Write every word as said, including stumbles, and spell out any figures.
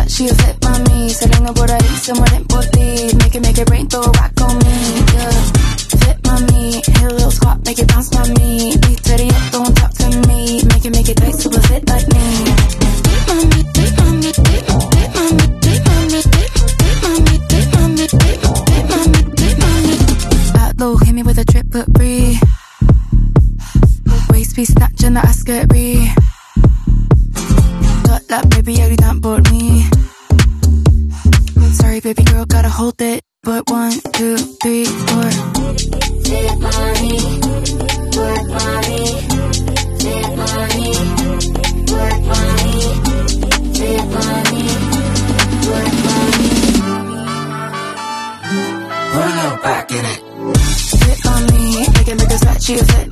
Versace, fit mami. Saliendo por ahí, se mueren por ti. Make it, make it rain, throw a rock on me, yeah. Fit mami, hit a little squat, make it bounce mami. Beat ready up, don't talk to me. Make it, make it tight, super fit like me. Fit mami, fit mami, fit mami, fit mami, fit mami, fit mami, fit mami, fit mami. At low, hit me with a drip, but free. Waist be snatching the askery. Got that baby, yeah, you don't board me. Sorry, baby girl, gotta hold it. But one, two, three, four. Fit mommy, work mommy. Fit mommy, work mommy. Fit mommy, work mommy. Put a little back in it. Fit mommy, make it make a Versace fit